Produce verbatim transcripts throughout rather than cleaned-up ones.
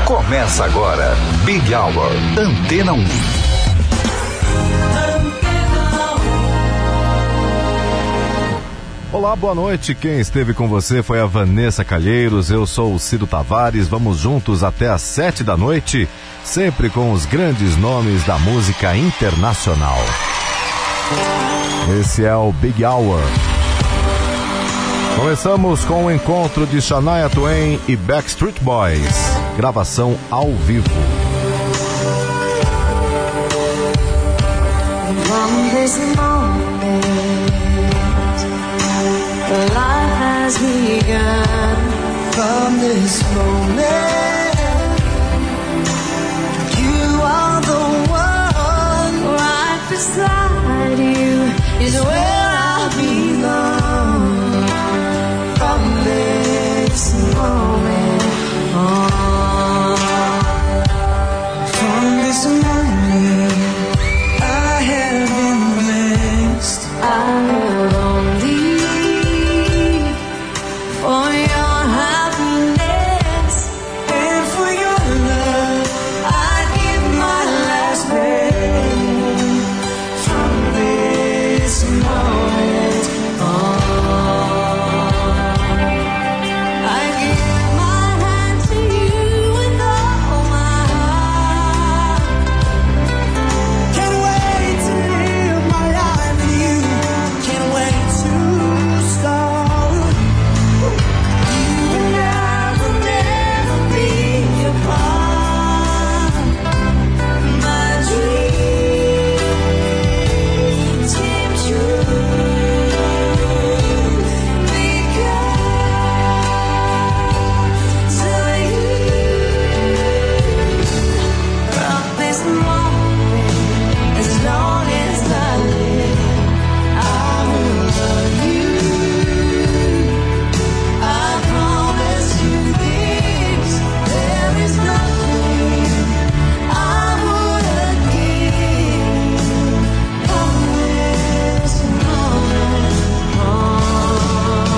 Começa agora, Big Hour, Antena um. Olá, boa noite. Quem esteve com você foi a Vanessa Calheiros. Eu sou o Cido Tavares. Vamos juntos até às sete da noite, sempre com os grandes nomes da música internacional. Esse é o Big Hour. Começamos com o encontro de Shania Twain e Backstreet Boys. Gravação ao vivo. From this moment, life has begun. From this moment, you are the one. Right beside you is where I belong. From this moment on, from this moment, I have been blessed. I have only for your happiness and for your love. I give my last breath. From this moment on, I give my hand to you with all my heart. Can't wait to live my life with you. Can't wait to start. You and I will never be apart. My dreams came true because of you. From this moment, as long as I live, I will love you. I promise you this, there is nothing I wouldn't give from this moment on.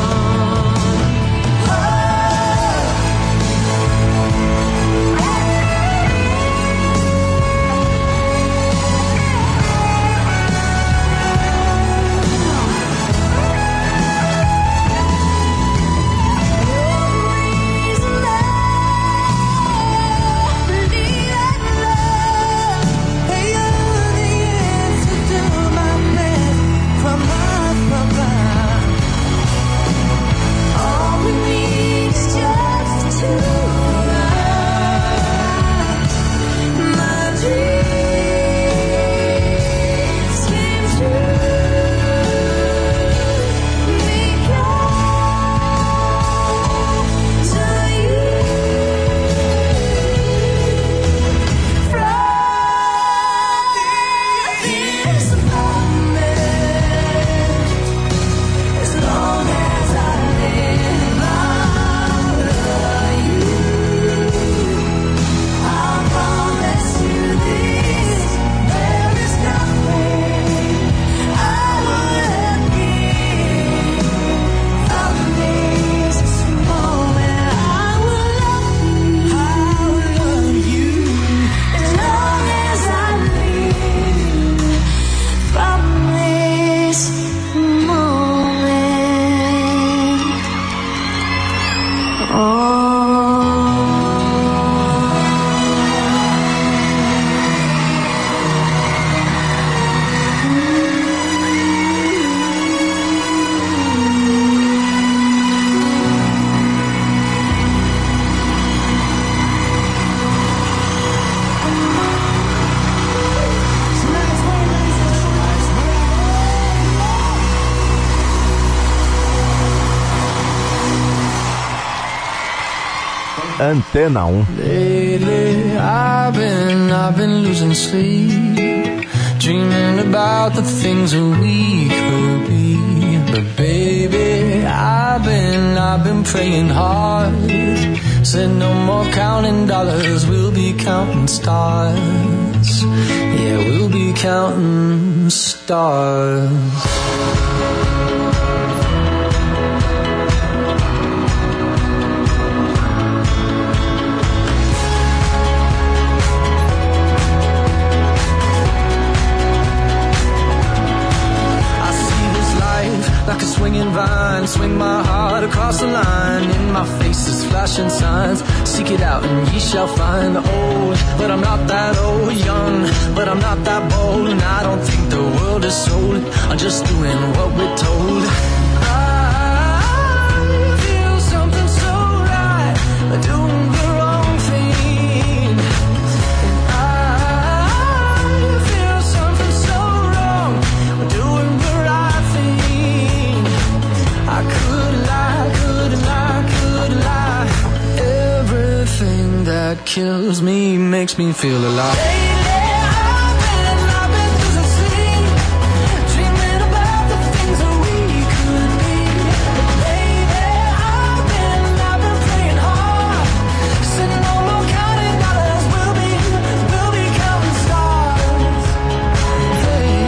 Antena um. Lately, I've been, I've been losing sleep, dreaming about the things that we could be. But baby, I've been, I've been praying hard. Said no more counting dollars, we'll be counting stars. Yeah, we'll be counting stars. seek it out and ye shall find. Old, but I'm not that old. Young, but I'm not that bold. And I don't think the world is sold. I'm just doing what we're told. I feel something so right, doing the wrong thing. And I feel something so wrong, doing the right thing. I could lie, could lie, could lie. Everything that kills me makes me feel alive. Lately I've been, I've been losing sleep, dreaming about the things that we could be. Lately I've been, I've been praying hard, said no more counting dollars, we'll be, we'll be counting stars. Hey.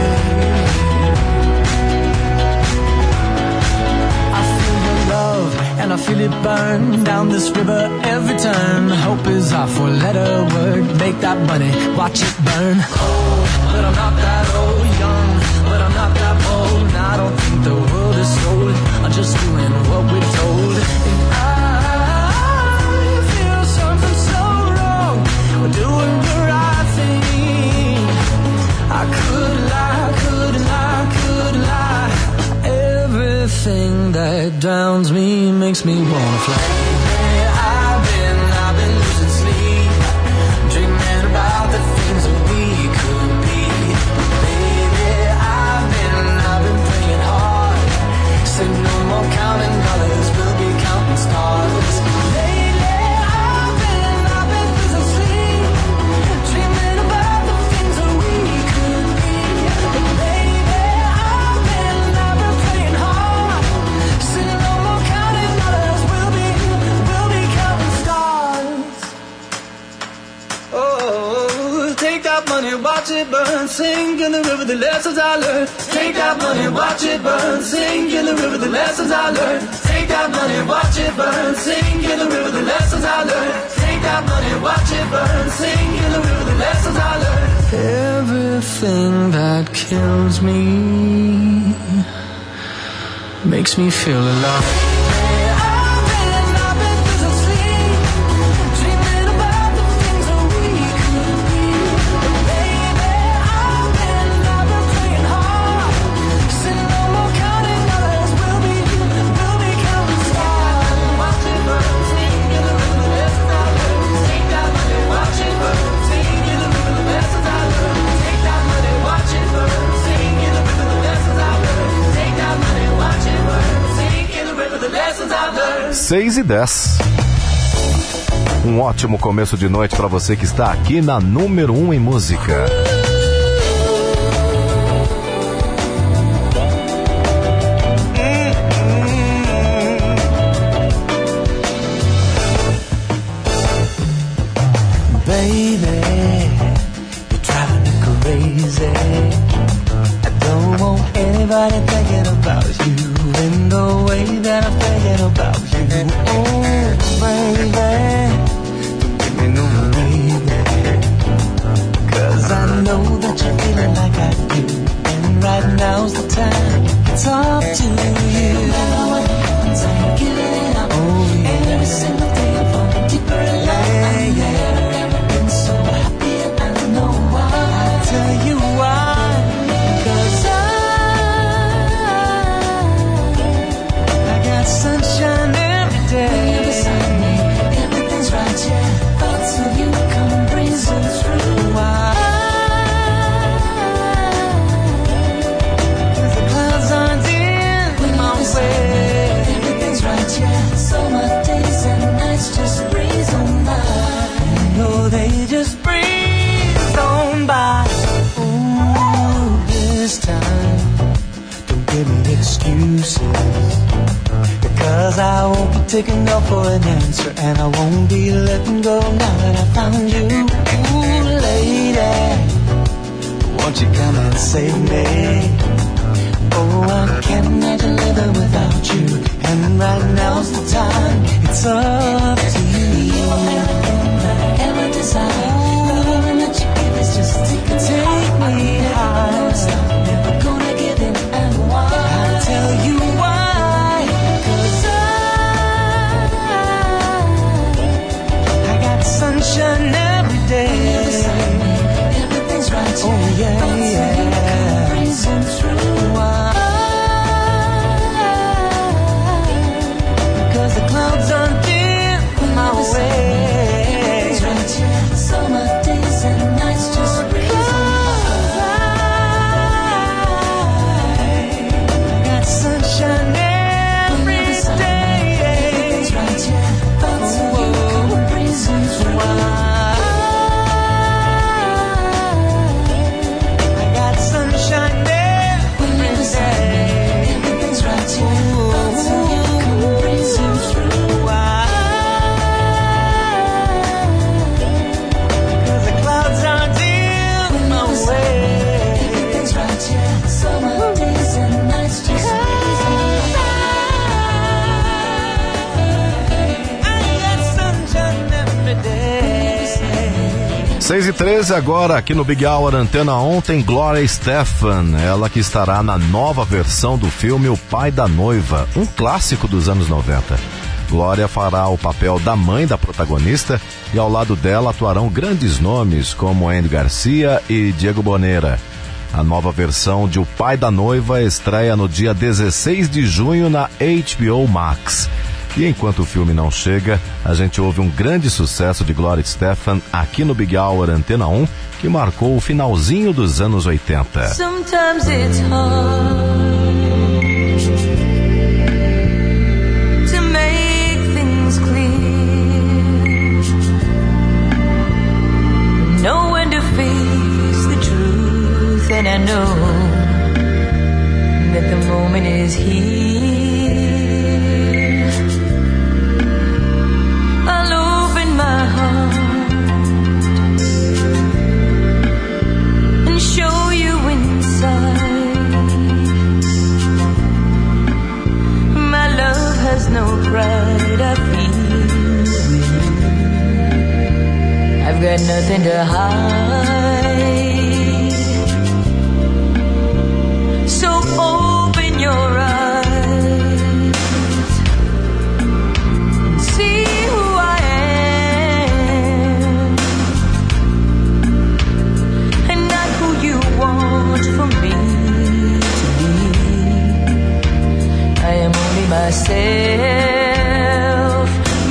I feel your love and I feel it burn down this river every turn. Hope is our four-letter word. Make that money, watch it burn. Old, but I'm not that old. Young, but I'm not that bold. And I don't think the world is sold. I'm just doing what we're told. And I feel something so wrong. We're doing the right thing. I could lie, could lie, could lie. Everything that drowns me makes me wanna fly. I've been, I've been losing sleep, dreaming about the things that we could be. Baby, I've been, I've been praying hard, said no more counting dollars, we'll be counting stars. Lately, I've been, I've been losing sleep, dreaming about the things that we could be. Baby, I've been, I've been praying hard, said no more counting dollars, we'll be, we'll be counting stars. Oh, take that money, watch it burn, sing in the river the lessons I learned. Take that money, watch it burn, sing in the river the lessons I learned. Take that money, watch it burn, sing in the river the lessons I learned. Take that money, watch it burn, sing in the river the lessons I learned. Everything that kills me makes me feel alive. seis e dez. Um ótimo começo de noite para você que está aqui na número um em música. Baby, you're driving me crazy. I don't want anybody thinking about you in the way that I'm thinking about you. Oh, baby, don't give me no baby, 'cause I know that you're feeling like I do, and right now's the time to talk to you. No matter what happens, I ain't giving it up. Oh, yeah. Every single day I'm falling deeper in love. Yeah, yeah. I've never been so happy, and I don't know why. I'll tell you why. 'Cause I sunshine every day. When you're beside me, everything's right, yeah. Thoughts of you come breezing through. Why? 'Cause the clouds aren't in my way. Everything's right, yeah. Summer days and nights just breeze on by. No, they just breeze on by. Ooh, this time, don't give me excuses. 'Cause I won't be taking no for an answer, and I won't be letting go now that I found you. Ooh, lady, won't you come and save me? Oh, I can't imagine living without you, and right now's the time. It's up to you. You're everything that I ever desire. Loving that you give is just take, take me high. I'm never gonna give in, and why? I'll tell you why. 'Cause I seis e treze agora aqui no Big Hour Antena um tem Gloria Estefan, ela que estará na nova versão do filme O Pai da Noiva, um clássico dos anos noventa. Glória fará o papel da mãe da protagonista e ao lado dela atuarão grandes nomes como Andy Garcia e Diego Boneta. A nova versão de O Pai da Noiva estreia no dia dezesseis de junho na H B O Max. E enquanto o filme não chega, a gente ouve um grande sucesso de Gloria Estefan aqui no Big Hour Antena um, que marcou o finalzinho dos anos oitenta. Sometimes it's hard to make things clear, know when to face the truth, and I know that the moment is here. My heart and show you inside. My love has no pride, I feel it. I've got nothing to hide. So open your eyes. For me to be, I am only myself,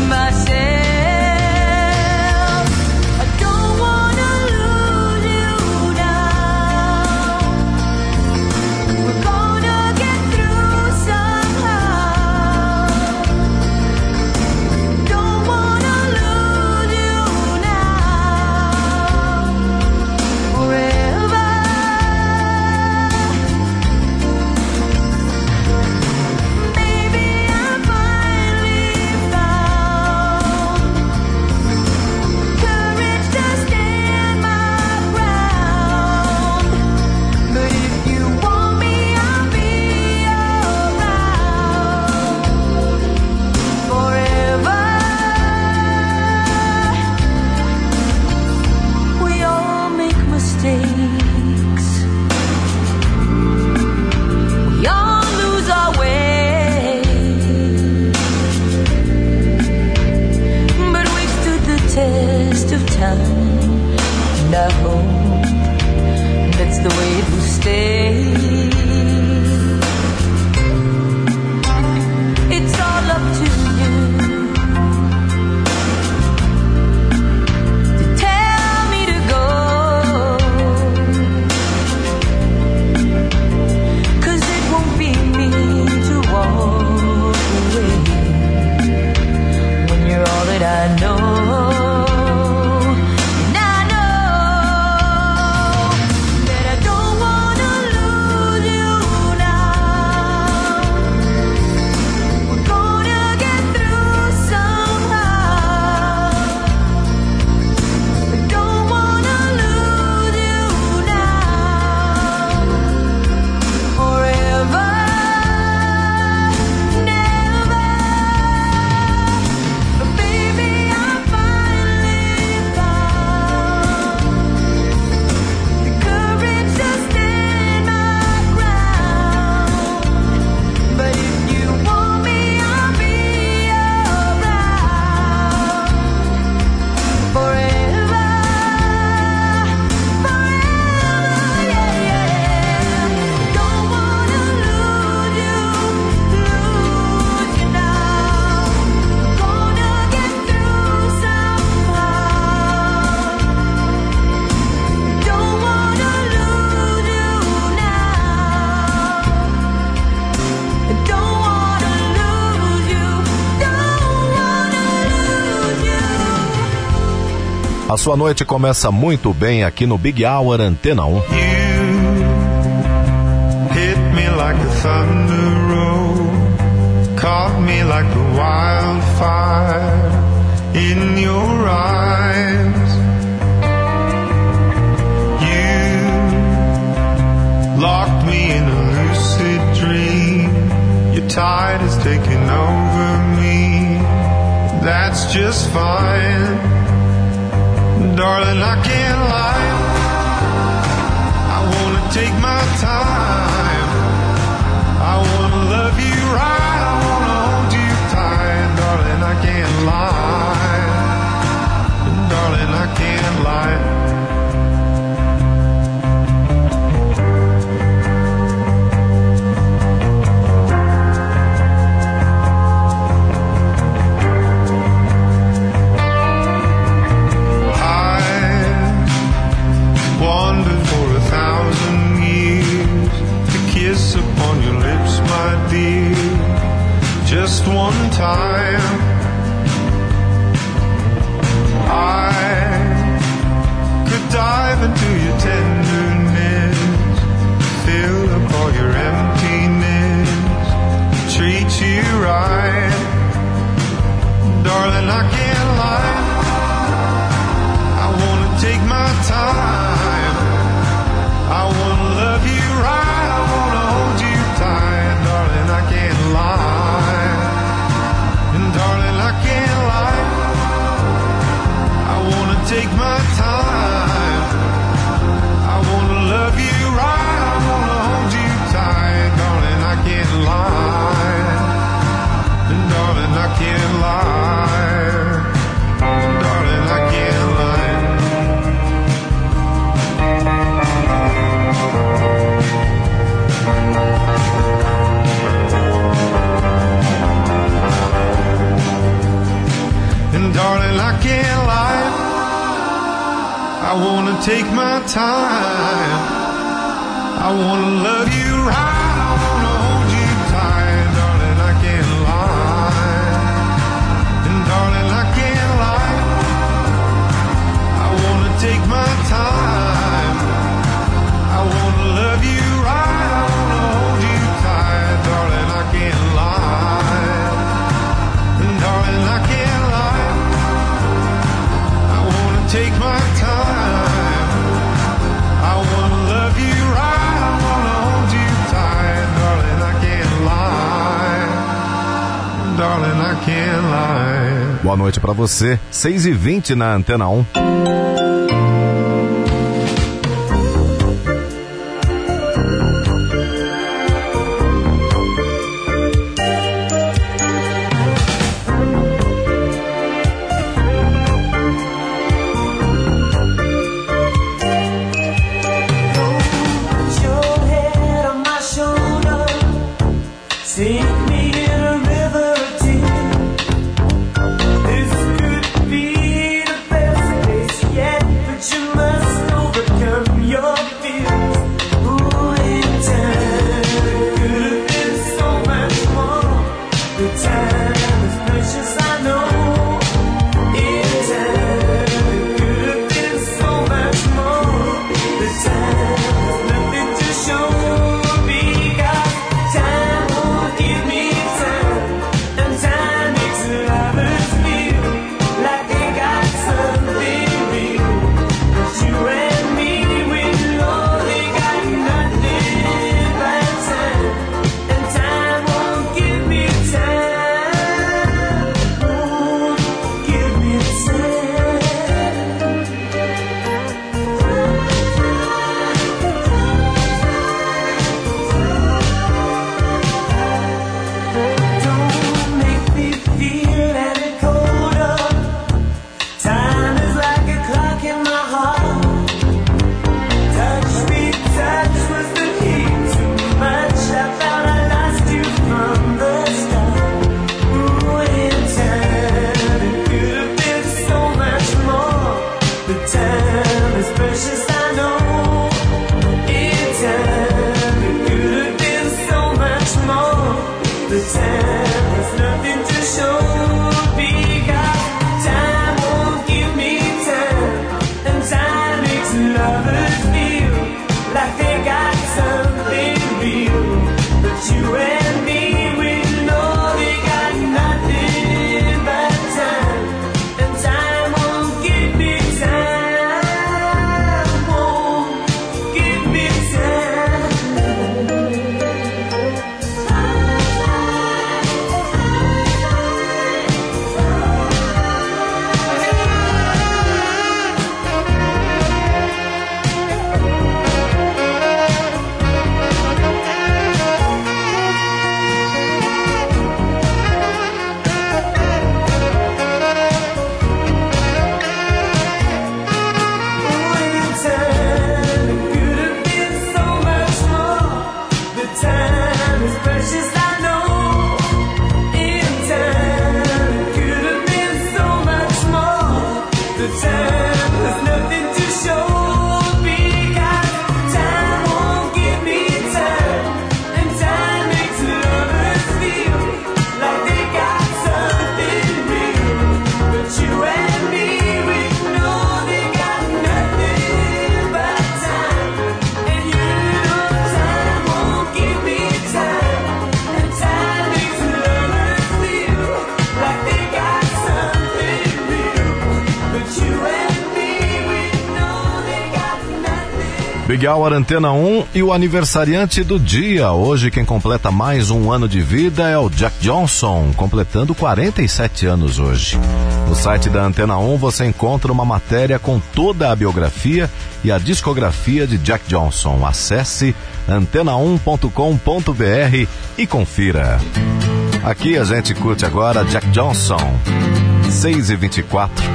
myself. I don't wanna lose you now. We're gonna get through somehow. Don't wanna lose you now. Forever. And I hope that's the way it will stay. It's all up to you to tell me to go, 'cause it won't be me to walk away when you're all that I know. A sua noite começa muito bem aqui no Big Hour Antena um. You hit me like a thunder roll, caught me like a wildfire in your eyes. You locked me in a lucid dream. Your tide has taken over me. That's just fine. Darling, I can't lie. I wanna take my time. I wanna love you right. I wanna hold you tight. Darling, I can't lie. Darling, I can't lie. Upon your lips, my dear, just one time. I could dive into your tenderness, fill up all your emptiness, treat you right. Darling, I can't lie. I wanna take my time. I wanna love you right. Darling, I can't lie. And darling, I can't lie. I wanna take my time. I wanna love you right. I wanna hold you tight. Darling, I can't lie. And darling, I can't lie. Darling, I can't lie. Darling, I can't lie. I wanna take my time. I wanna love you right. I wanna hold you tight. Darling, I can't lie. And darling, I can't lie. I wanna take my time. I wanna love you right. I wanna hold you tight. Darling, I can't lie. And darling, I can't lie. Take my time. I wanna love you right. I wanna hold you tight. Darling, I can't lie. Darling, I can't lie. Boa noite pra você. seis e vinte na Antena um. Yeah. Big Hour Antena um e o aniversariante do dia. Hoje quem completa mais um ano de vida é o Jack Johnson, completando quarenta e sete anos hoje. No site da Antena um você encontra uma matéria com toda a biografia e a discografia de Jack Johnson. Acesse antena um ponto com ponto b r e confira. Aqui a gente curte agora Jack Johnson, seis e vinte e quatro.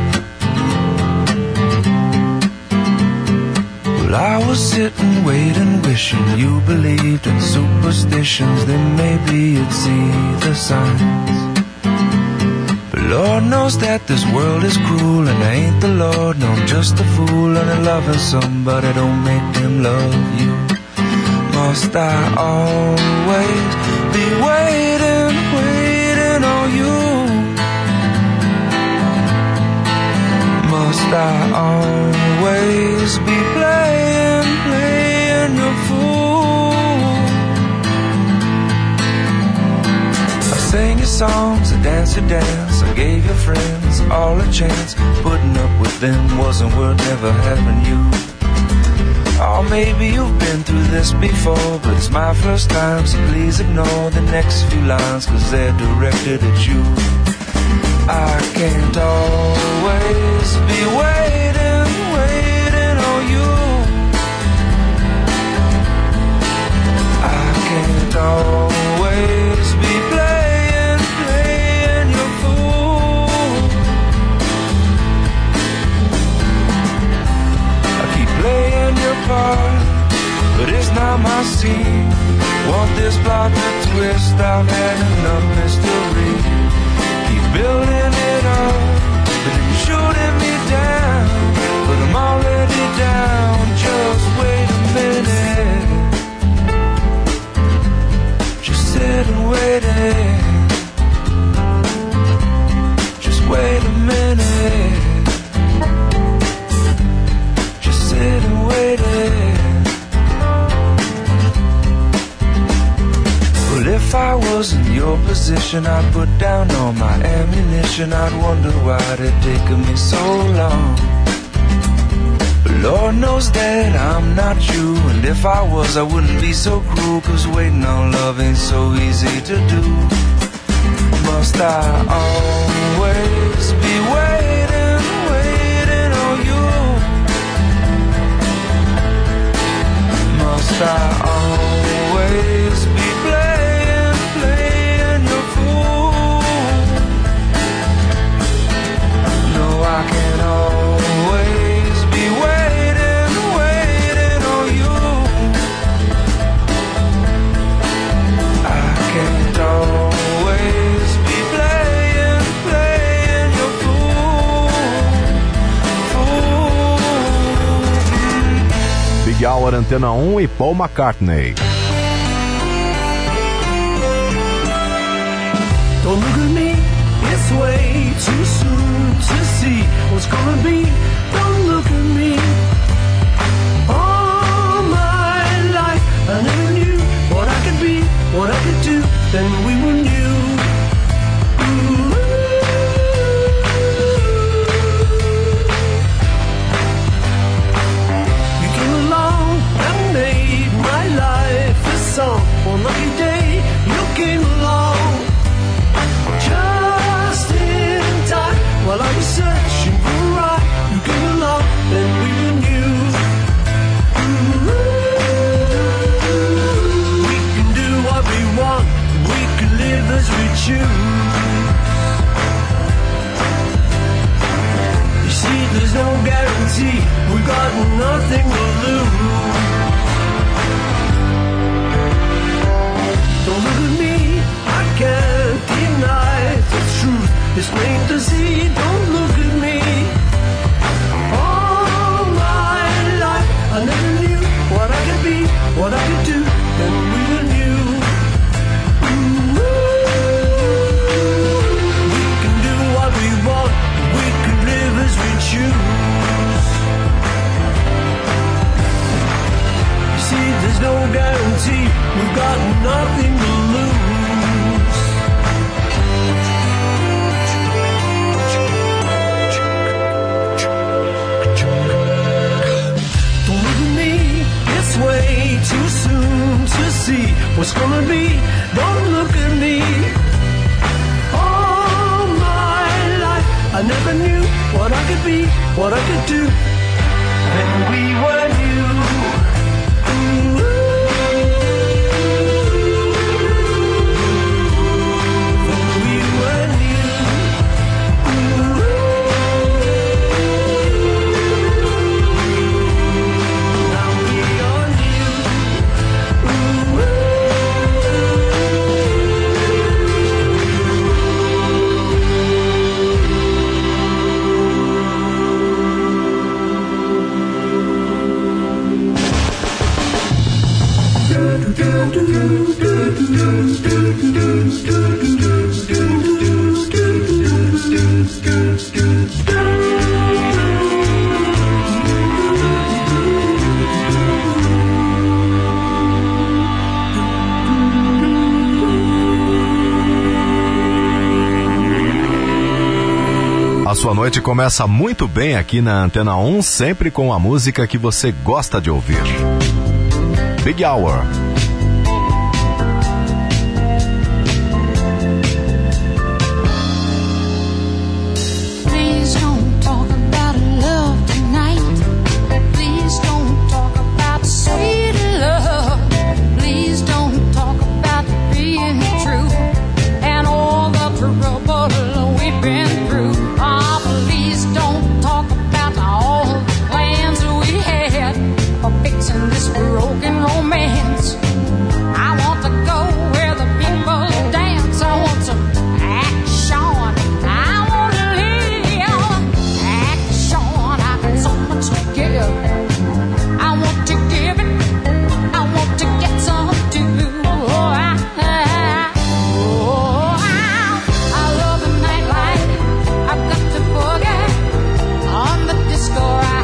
Well, I was sitting, waiting, wishing you believed in superstitions. Then maybe you'd see the signs. But Lord knows that this world is cruel, and I ain't the Lord, no, I'm just a fool. And I'm loving somebody don't make them love you. Must I always be waiting, waiting on you? Must I always be playing, playing your fool? I sang your songs, I danced your dance, I gave your friends all a chance. Putting up with them wasn't worth never having you. Oh, maybe you've been through this before, but it's my first time, so please ignore the next few lines, cause they're directed at you. I can't always be waiting, waiting on you. I can't always be playing, playing your fool. I keep playing your part, but it's not my scene. Want this plot to twist, I've had enough mystery. Building it up, but then you're shooting me down. But I'm already down, just wait a minute. Just sit and wait it. Just wait a minute. Just sit and wait it. If I was in your position, I'd put down all my ammunition. I'd wonder why it taken me so long. But Lord knows that I'm not you, and if I was, I wouldn't be so cruel. Cause waiting on love ain't so easy to do. Must I always be waiting, waiting on you? Must I always be playing, playing your fool? No, I can't always be waiting, waiting on you. I can't always be playing, playing your fool, fool. Big Hour Antena um e Paul McCartney. Don't look at me, it's way too soon to see what's gonna be. Don't look at me. All my life I never knew what I could be, what I could do, then we were new. Ooh. You came along and made my life a song. One lucky day you came along. Just in time, while I was searching for a ride, you came along, then we were new. Ooh, we can do what we want, we can live as we choose. You see, there's no guarantee, we got nothing to lose. Don't look at me, I can't deny the truth. It's plain to see, don't look at me. Oh, there's no guarantee. We've got nothing to lose. Don't look at me, it's way too soon to see what's gonna be. Don't look at me. All my life I never knew what I could be, what I could do. When we were new. A sua noite começa muito bem aqui na Antena um, sempre com a música que você gosta de ouvir. Big Hour. This broken romance. I want to go where the people dance. I want some action. I want to live action. I got so much to give. I want to give it. I want to get some too. Oh, I, I, oh, I, I love the nightlife. I've got to boogie on the disco ride.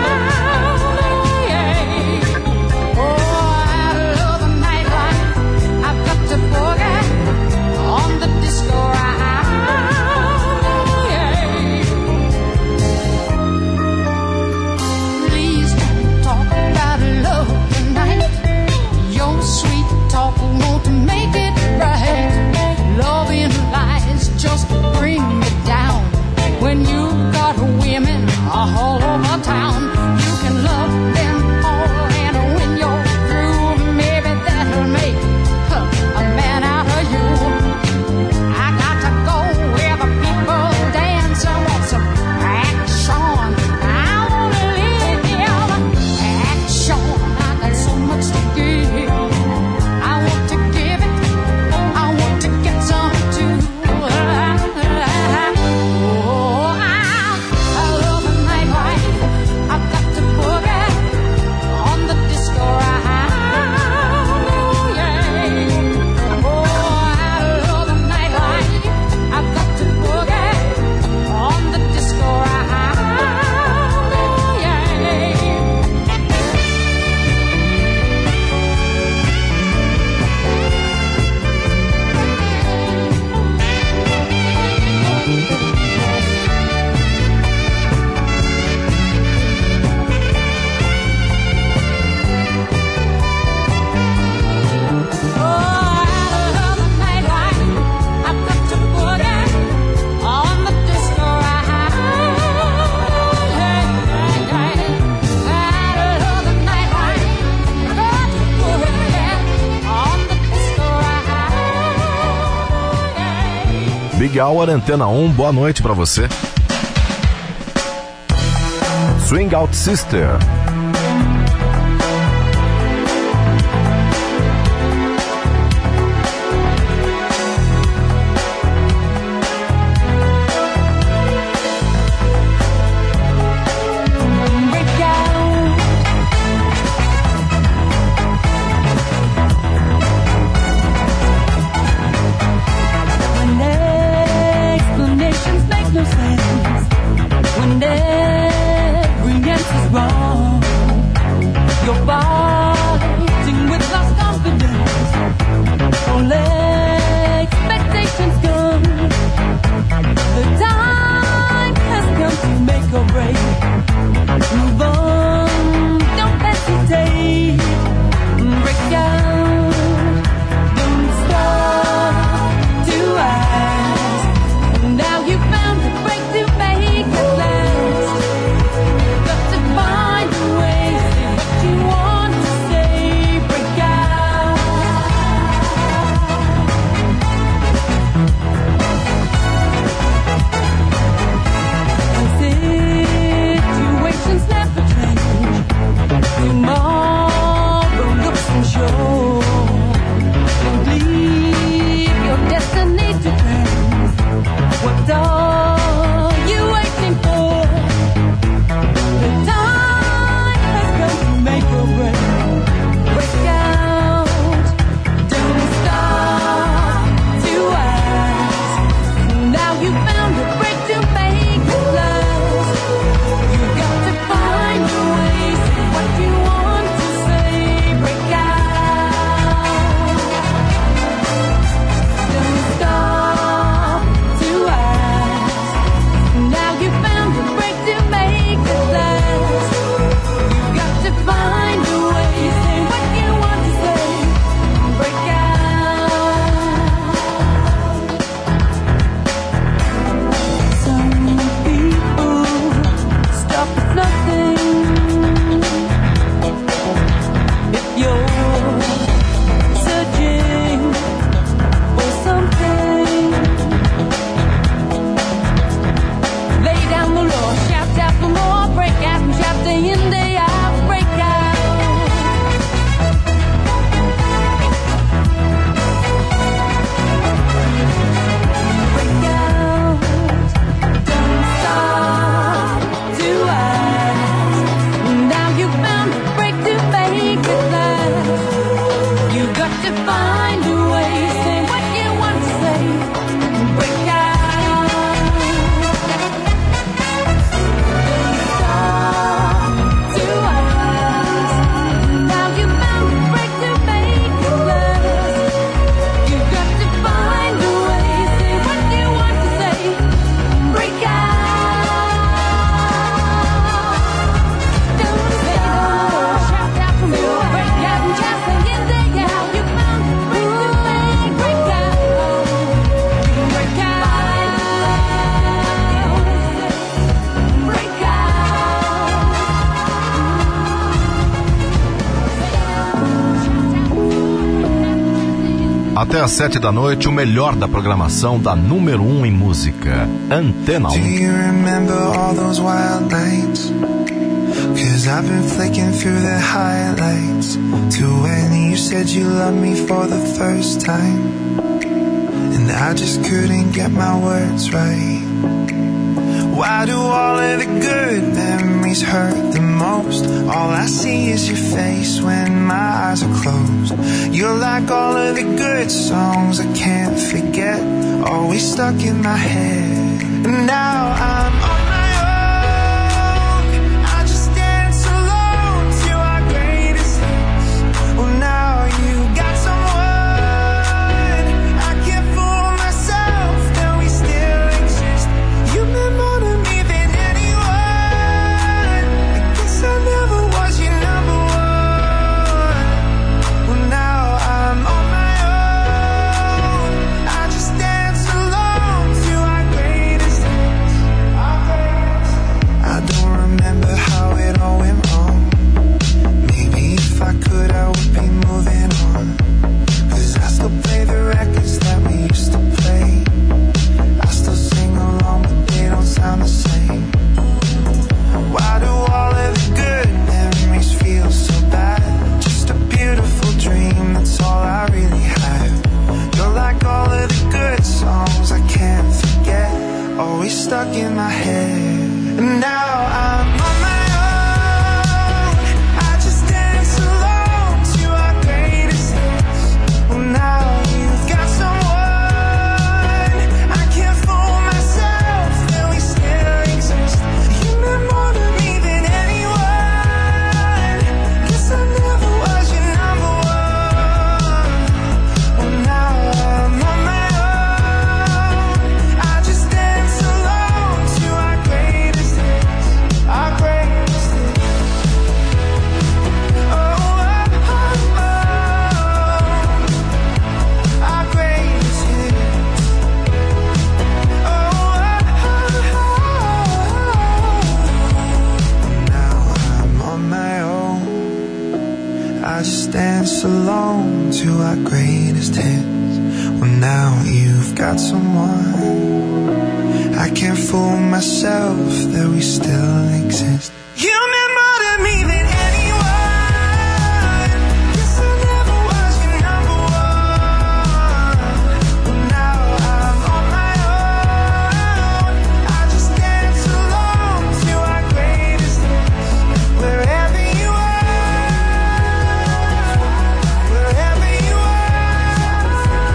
Just bring me down. When you've got women all over town, you can love them all, and when you're through, maybe that'll make huh, a man out of you. I got to go where the people dance. I want some action. I want to live action. I got so much to give. I want to give it. I want to get some too. Big Hour, Antena um, boa noite pra você. Swing Out Sister. When every answer's wrong, Até às sete da noite, o melhor da programação da número um em música, Antena um. Do you remember all those wild nights? Cause I've been flicking through the highlights to when you said you loved me for the first time, and I just couldn't get my words right. Why do all of the good memories hurt the most? All I see is your face when my eyes are closed. You're like all of the good songs I can't forget, always stuck in my head. And now I'm on my own, I just dance alone to our greatest hits. Well, now you got someone, I can't fool myself that we still exist. You've been more to me than anyone, I guess I never was your number one. Well, now I'm on my own, I just dance alone to our greatest hits. I don't remember how it all went wrong. Maybe if I could I would be moving on, cause I still play the records that we used to play. I still sing along but they don't sound the same. Why do all of the good memories feel so bad? Just a beautiful dream, that's all I really have. You're like all of the good songs I can't forget, always stuck in my head. And now I'm on my own, I just dance alone to our greatest hits. Well, now you've got someone, I can't fool myself that we still exist. You meant more to me than anyone, guess I never was your number one. Well, now I'm on my own, I just dance alone to our greatest hits, our greatest hits. Oh, oh, oh, oh, our greatest hits. Oh, oh, oh, oh. Now I'm on my own, I just dance alone to our greatest hits. Well, now you've got someone, I can't fool myself that we still exist. You meant more to me than anyone, guess I never was your number one. Well, now I'm on my own, I just dance alone to our greatest hits. Wherever you are, wherever you are,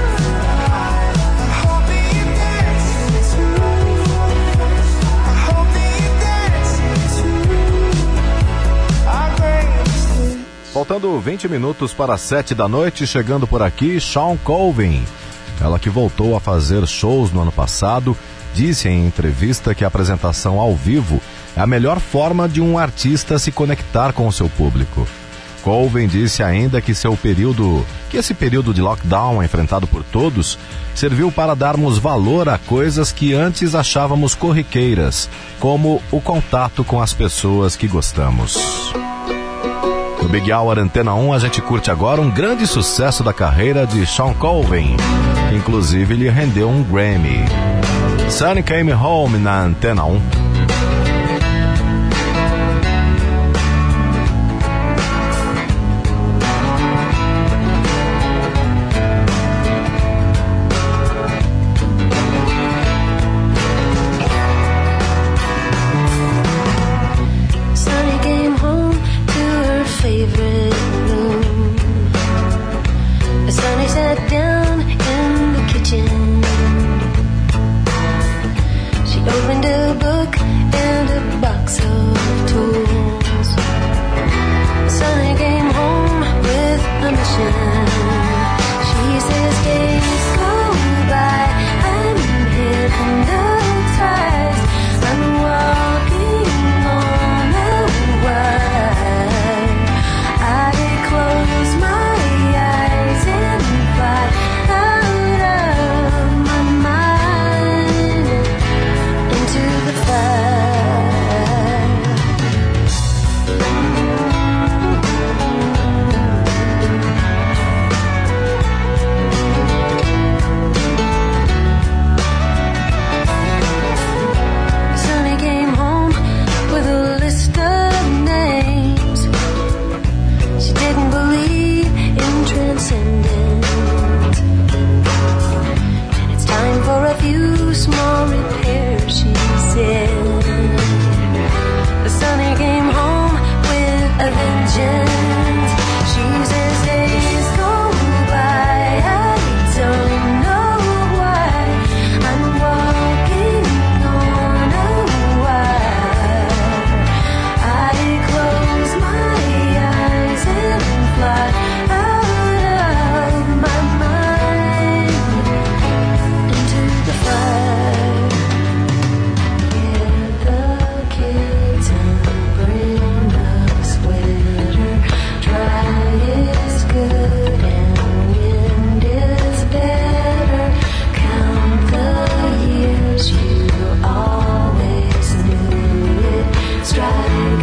I hope that you're dancing too. I hope that you're dancing too. Our greatest hits. Faltando vinte minutos para sete da noite, chegando por aqui, Shawn Colvin. Ela que voltou a fazer shows no ano passado, disse em entrevista que a apresentação ao vivo é a melhor forma de um artista se conectar com o seu público. Colvin disse ainda que seu período, que esse período de lockdown enfrentado por todos, serviu para darmos valor a coisas que antes achávamos corriqueiras, como o contato com as pessoas que gostamos. No Big Hour Antena um, a gente curte agora um grande sucesso da carreira de Shawn Colvin, que inclusive lhe rendeu um Grammy. Sunny Came Home na Antena um. Sunny came home to her favorite room. Sunny sat down in the kitchen. She opened a book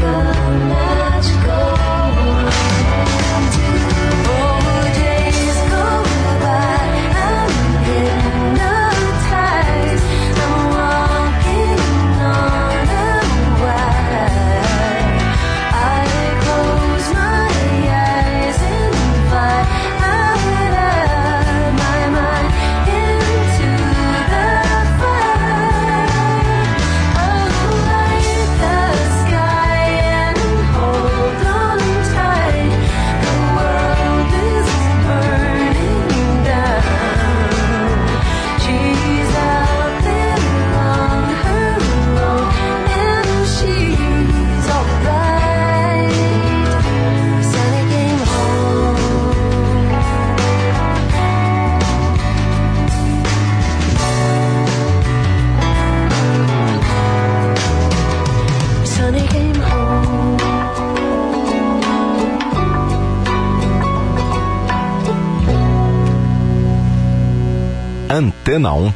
Antena um.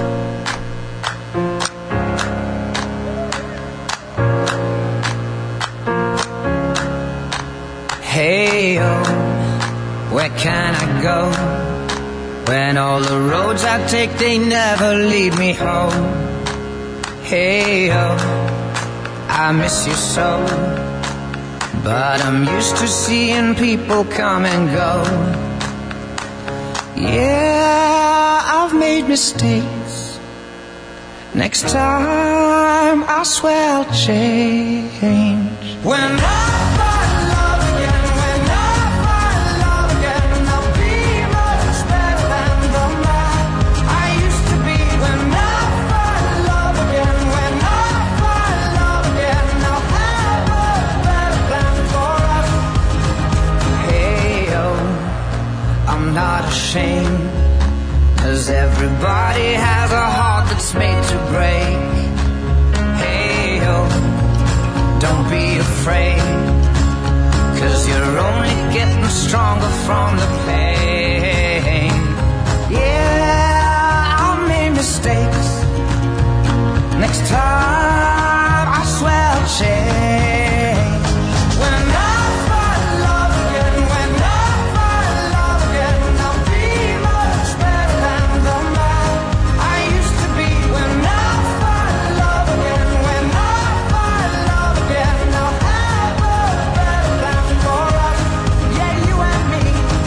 Hey, oh, where can I go? When all the roads I take, they never lead me home. Hey, oh, I miss you so. But I'm used to seeing people come and go. Yeah, I've made mistakes. Next time, I swear I'll change. When I find love again, when I find love again, I'll be much better than the man I used to be. When I find love again, when I find love again, I'll have a better plan for us. Hey, oh, I'm not ashamed, 'cause everybody has a heart that's made to break. Hey, oh, don't be afraid, 'cause you're only getting stronger from the pain. Yeah, I made mistakes. Next time, I swear I'll change. When I find love again, when I find love again, I'll be much better than the man I used to be. When I find love again, when I find love again, I'll have a better plan for us. Yeah, you and me.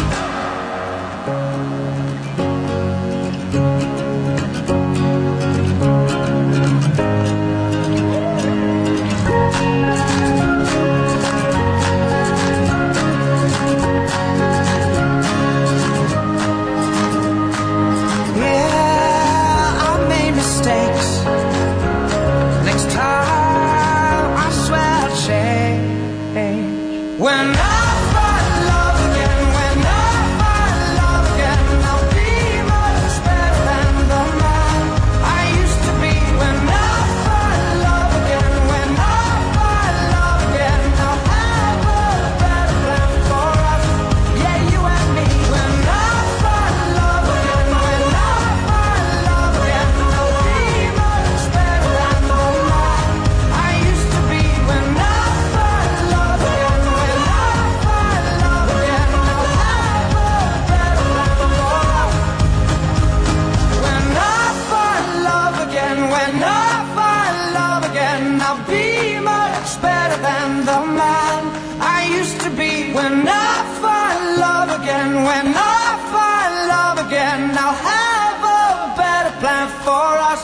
Yeah, I made mistakes. Next time, I swear I'll change. When I find love again, when I find love again, I'll be much better than the man I used to be. When I find love again, when I find love again, I'll have a better plan for us. Yeah, you and me. When I find love again, when I find love again, I'll be much better than the man I used to be. When I find love again, when I find love again, I'll have a better plan for us. When I find love again, when I find love again, I'll be much better than the man I used to be. When I find love again, when I find love again, I'll have a better plan for us.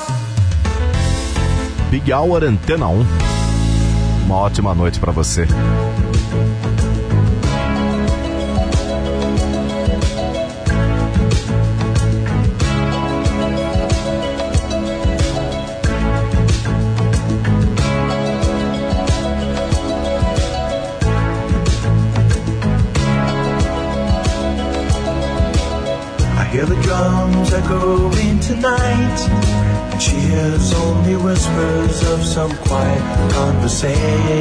Big Hour Antena um. Uma ótima noite pra você. I hear the drums echoing tonight, and she hears only whispers of some quiet conversation.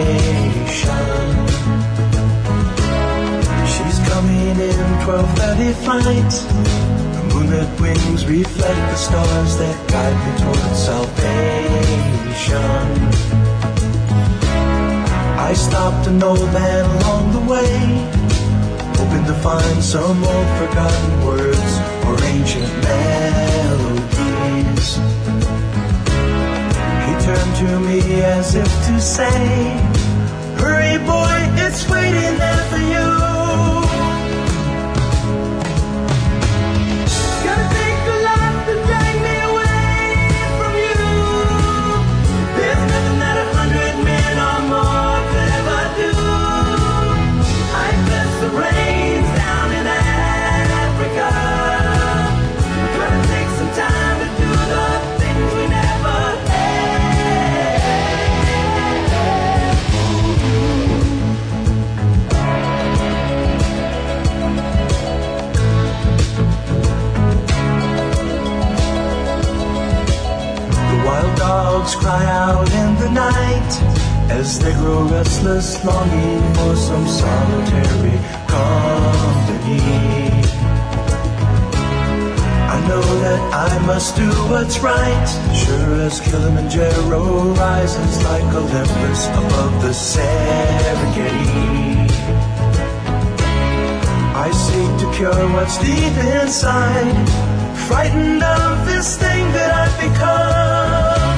She's coming in twelve thirty flight. The moonlit wings reflect the stars that guide me towards salvation. I I stopped an old man along the way, hoping to find some old forgotten words or ancient melodies. He turned to me as if to say, hurry boy, it's waiting there for you. Gotta take a lot to drag me away from you. There's nothing that a hundred men or more could ever do. I bless the rains down in Africa. Gonna take some time to do the things we never Wild dogs cry out in the night as they grow restless, longing for some solitary company. I know that I must do what's right, sure as Kilimanjaro rises like Olympus above the Serengeti. I seek to cure what's deep inside, frightened of this thing that I've become.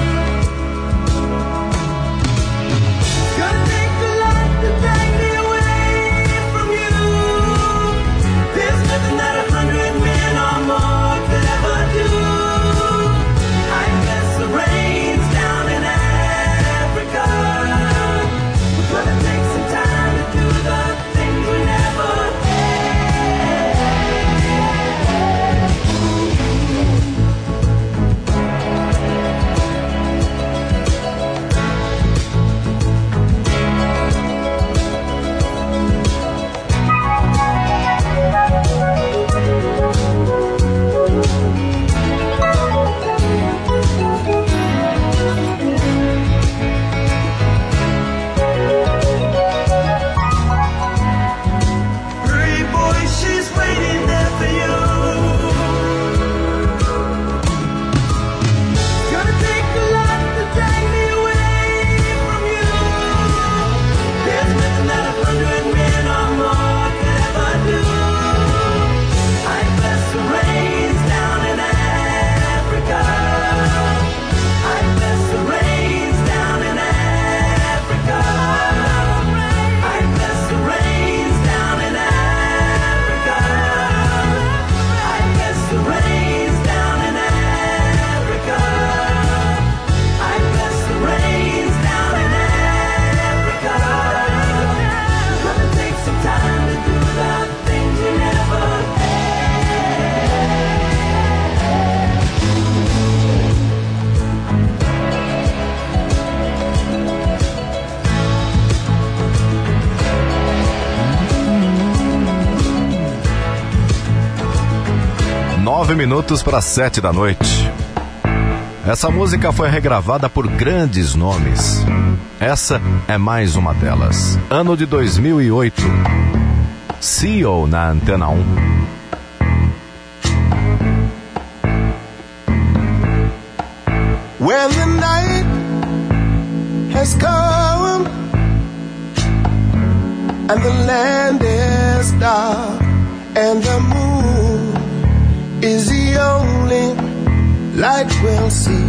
Gonna take a lot to drag me away from you. There's nothing that a hundred men or more could ever do. I bless the rains down in Africa. We're gonna take some time to do the things we never Nove minutos para sete da noite. Essa música foi regravada por grandes nomes. Essa é mais uma delas. Ano de dois mil e oito. C E O na Antena um. When the night has come and the land is dark and the moon is the only light we'll see.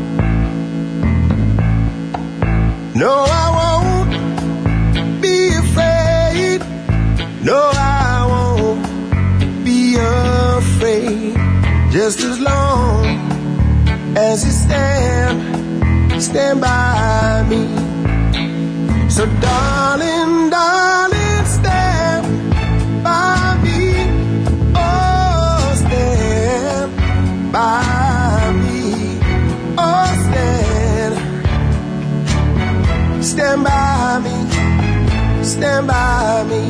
No, I won't be afraid. No, I won't be afraid. Just as long as you stand, stand by me. So darling, darling, stand by me. Oh, stand by me. Oh, stand. Stand by me. Stand by me.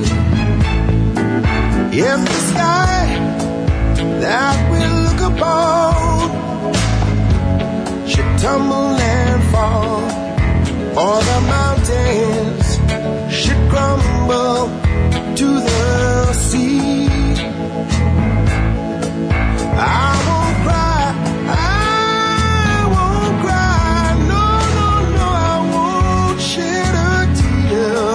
If the sky that we look upon should tumble and fall, or the mountains should crumble to the sea, I won't cry, I won't cry, no, no, no, I won't shed a tear.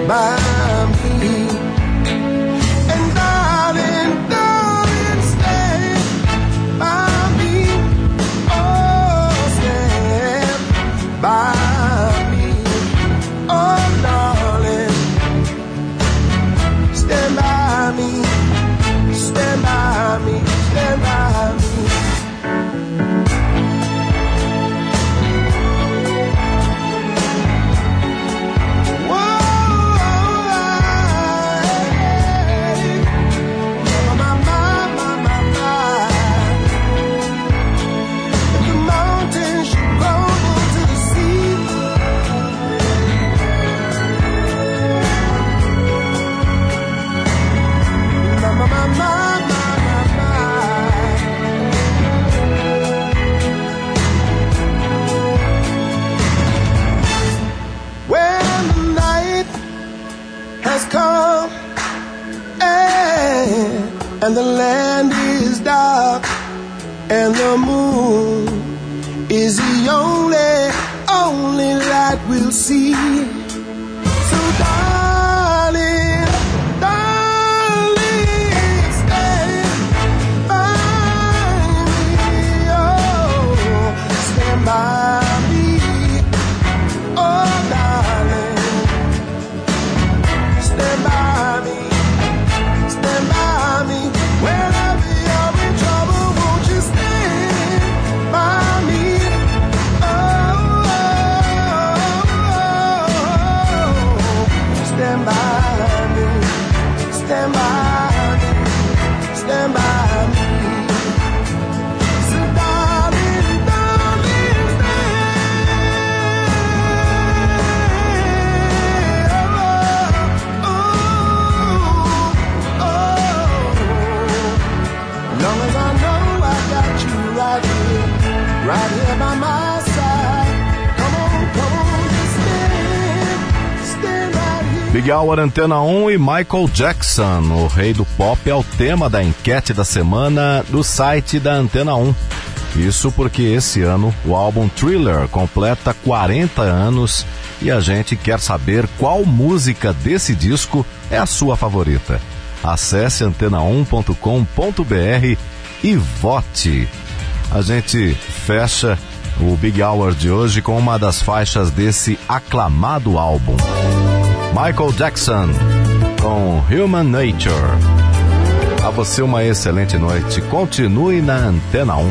by me. And darling, darling, stand by me. Oh, stand by me. Oh, darling, stand by me. Stand by me. Stand by me. Come and, and the land is dark and the moon is the only, only light we'll see. So darling, darling, stand by me, oh, stand by me, oh darling. Stand by me, stand by me. Whenever you're in trouble, won't you stand by me? Oh, oh, oh, stand by me, stand by me, stand by me. So darling, darling, long as I know I got you right here, right here by my side. Come on, come on, just stand, stand right here. Big Hour Antena um e Michael Jackson, o rei do pop, é o tema da enquete da semana do site da Antena um. Isso porque esse ano o álbum Thriller completa quarenta anos e a gente quer saber qual música desse disco é a sua favorita. Acesse antena um ponto com ponto b r e vote. A gente fecha o Big Hour de hoje com uma das faixas desse aclamado álbum. Michael Jackson com Human Nature. A você uma excelente noite. Continue na Antena um.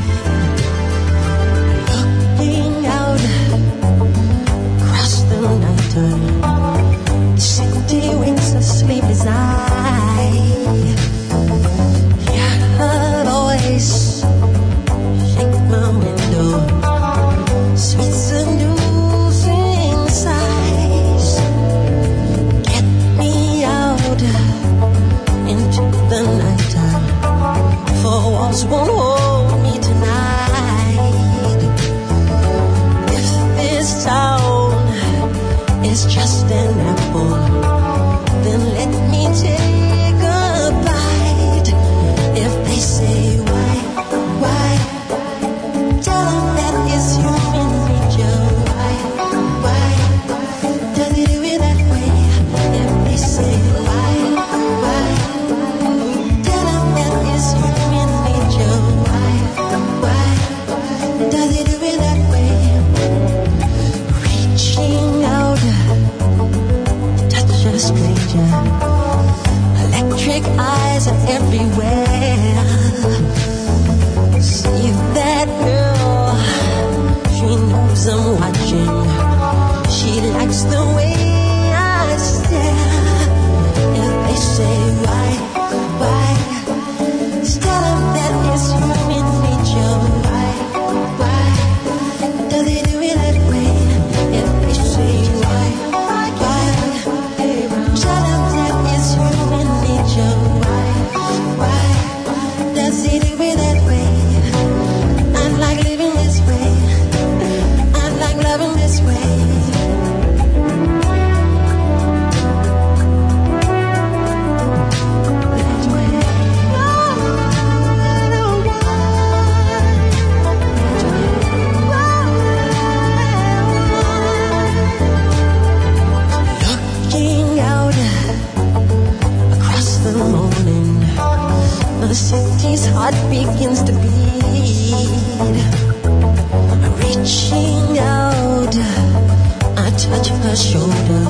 Looking out across the night, the city winks a sleepless eye. Hear her voice shake my window, sweet seducing sighs. Get me out into the night, for walls won't hold me tonight. If this town is just an apple, then let me take a bite. If they say why, why, tell them that it's human nature. Why, why, does it do it that way? If they say why, why, tell them that it's human nature. Why, why, does it do it that way? Reaching out shoulder.